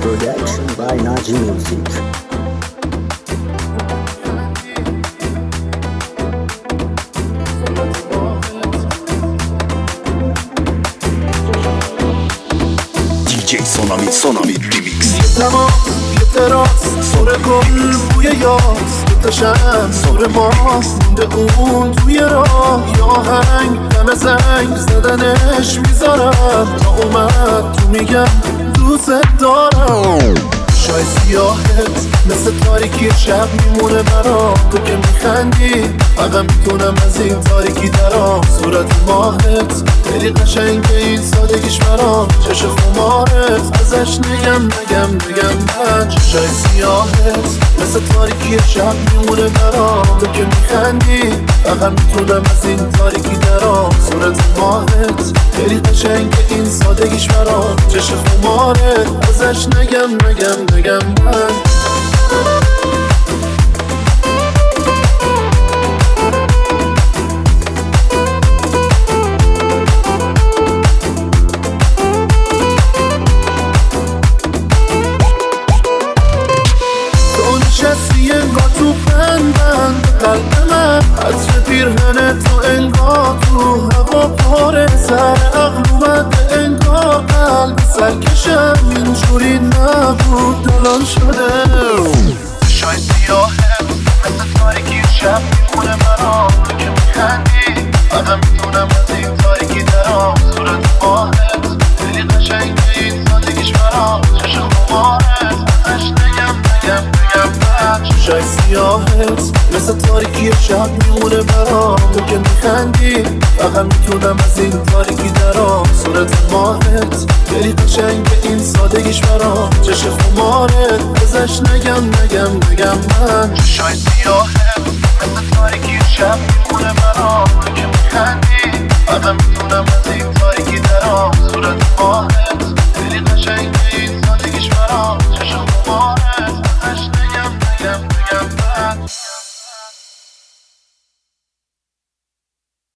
Production by Naji Music. DJ Sonami Remix. تمام یه تراس سر گل بوی یاس تشم سر ماست مونده اون توی راه یا هنگ دم زنگ زدنش میذارم تا اومد تو میگم دوست دارم شای سیاهت مثل تاریکی شب میمونه برام تو که میخندی فقط میتونم از این تاریکی درام صورت ماهت خیلی قشنگه این سادگیش برام چش خمارت ازش نگم من چشای سیاهت مثل تاریکی شب میمونه برام تو که میخندی فقط میتونم از این تاریکی درام صورت ماهت خیلی قشنگه این سادگیش برام چش خمارت ازش نگم من تو نشستی انگار تو بند قلب من عطر پیرهن تو انگار تو هوا پاره سر عقل اومده انگار قلب سرکشم اینجوری نبود دلان شده شای سیاهت مثل تاریکی شب میمونه برام تو که میخندی فقط میتونم از این تاریکی درام صورت ماهت خیلی قشنگه این سادگیش برام چش خمارت ازش نگم من چشای سیاهت مثل تاریکی شب میمونه برام تو که میخندی فقط میتونم از این تاریکی درام صورت ماهت خیلی قشنگه این سادگیش برام چش خمارت ازش نگم من چشای سیاهت مثل تاریکی شب میمونه برام تو که میخندی فقط میتونم از این تاریکی درام صورت ماهت خیلی قشنگه این سادگیش برام چش خمارت ازش